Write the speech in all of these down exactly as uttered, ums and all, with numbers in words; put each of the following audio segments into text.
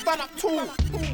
stand up tall.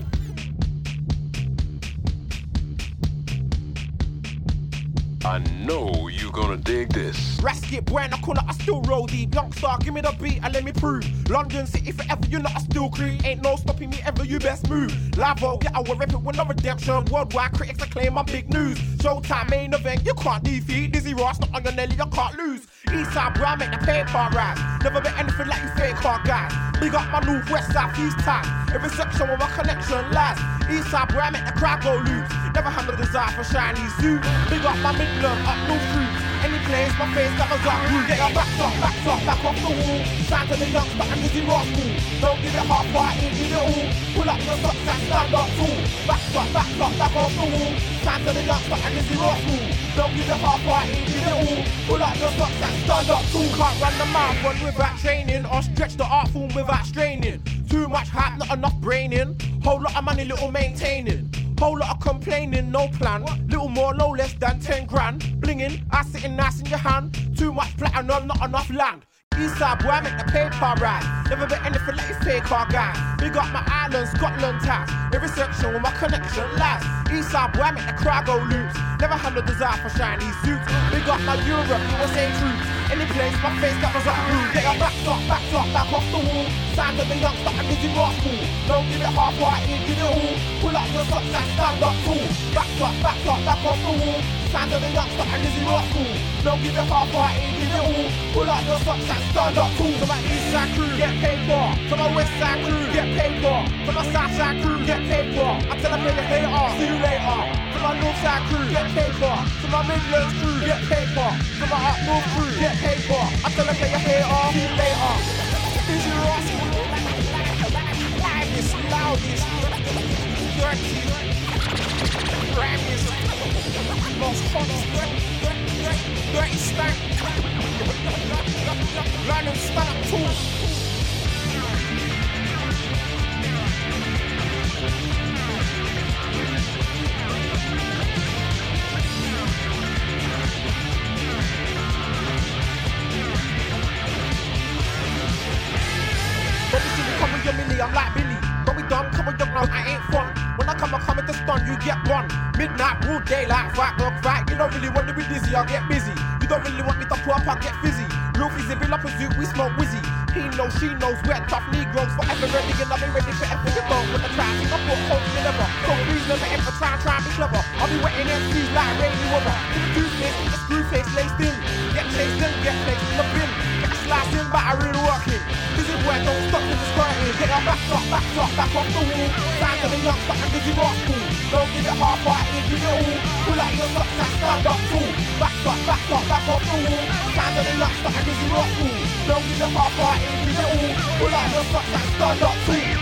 I know you gonna dig this. Rasket, Brian, I call it, I still roll deep. Youngstar, give me the beat and let me prove. London City forever, you're not a still crew. Ain't no stopping me ever, you best move. Lavo, yeah, I will rep it with no redemption. Worldwide critics acclaim I'm big news. Showtime main event, you can't defeat. Dizzy Ross, not on your Nelly, you can't lose. Eastside Brown, make the paper rise. Never bet anything like you fake hard guys. Big up my north, west, south, east time. Every section where my connection lies. Eastside Brown, make the crowd go loose. Never had no desire for shiny suit. Big up my Midland, up North Street. Any place, my face covers up. Get your back up, back up, back off the wall. Sign to the youngster and Dizzy Ross school. Don't give it half white, ain't give it all. Pull up your socks and stand up tall. Back up, back up, back off the wall. Sign to the youngster and Dizzy Ross school. Don't give it half white, ain't give it all. Pull up your socks and stand up tall. Can't run the marathon without training, or stretch the art form without straining. Too much hype, not enough braining. Whole lot of money, little maintaining. Whole lot of complaining, no plan. Little more, no less than ten grand. Blinging, I sitting nice in your hand. Too much platinum, not enough land. Eastside boy, I make the paper rise. Never bet anything like you fake car guy. Big up my island, Scotland ties. Every section where my connection lies. Eastside boy, I make the crowd go loose. Never had no desire for shiny suits. Big up my Europe, U S A troops. Any place, my face covers up blue. Get your back up, back up, back off the wall. Sign to the youngster and Dizzy Ross school. Don't give it half white, ain't give it all. Pull up your socks and stand up tall. Back up, back up, back off the wall. Sign to the youngster and Dizzy Ross school. Don't give it half white, ain't give it all. Pull up your socks and stand up tall. To my east side crew, get paid for. To my west side crew, get paid for. To my south side crew, get paid for. I tell them they hate off, see you later. To my north side crew, get paid for. To my Midlands crew, get paid for. To my up north crew, get paid for. I tell them they hate off, see you later. Dizzy Ross, livest, loudest, dirty, grabbiest, most hottest, dirty stank. Learn and stand up tall. When you see me come with your milli, I'm like Billy. When we done, come with your now, I ain't fun. When I come, I come with the stun, you get one. Midnight, broad daylight, fight, dog, fight. You don't really want to be dizzy, I'll get busy. You don't really want me to pull up, I'll get fizzy. Real fizzy, bill up a zoo, we smoke whizzy. He knows, she knows, we're tough Negroes. Forever ready, and I'll be ready for every you don't want to try. I put hope in never. So please never ever try and try and be clever. I'll be wetting M Cs like rainy weather. To the toothpaste, the screw face laced in. Get chased in, get placed in the bin. Get a slice in, but I really working. Dizzy boy, don't stop till it's squirting. Get your back up, back up, back off the wall. Sign to the youngster and Dizzy Ross school. Don't give it half white, ain't give it all. Pull out your socks and stand up tall. Back up, back up, back off the wall. Sign to the youngster and Dizzy Ross school. Don't give it half white, ain't give it all. Pull out your socks and stand up tall.